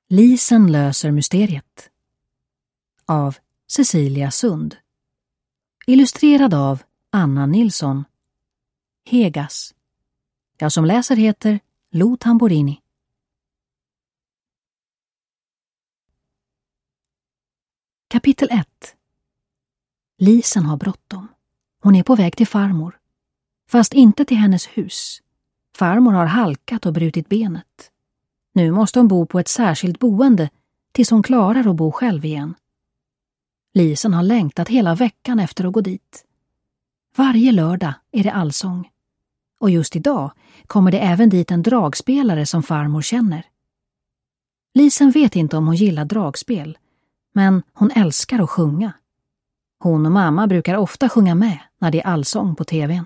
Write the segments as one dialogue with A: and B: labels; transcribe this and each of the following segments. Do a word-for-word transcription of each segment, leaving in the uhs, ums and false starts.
A: Lisen löser mysteriet av Cecilia Sund. Illustrerad av Anna Nilsson. Hegas. Jag som läser heter Lo Tamborini. Kapitel ett. Lisen har bråttom. Hon är på väg till farmor. Fast inte till hennes hus. Farmor har halkat och brutit benet. Nu måste hon bo på ett särskilt boende tills hon klarar att bo själv igen. Lisen har längtat hela veckan efter att gå dit. Varje lördag är det allsång. Och just idag kommer det även dit en dragspelare som farmor känner. Lisen vet inte om hon gillar dragspel, men hon älskar att sjunga. Hon och mamma brukar ofta sjunga med när det är allsång på tvn.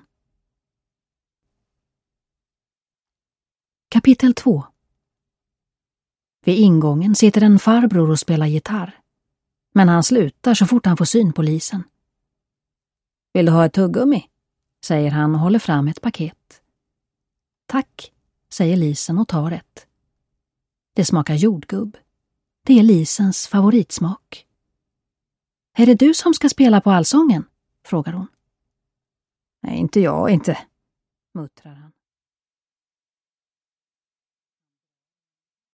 A: Kapitel två. Vid ingången sitter en farbror och spelar gitarr. Men han slutar så fort han får syn på Lisen. Vill du ha ett tuggummi? Säger han och håller fram ett paket. Tack, säger Lisen och tar ett. Det smakar jordgubb. Det är Lisens favoritsmak. Är det du som ska spela på allsången? Frågar hon. Nej, inte jag, inte, muttrar han.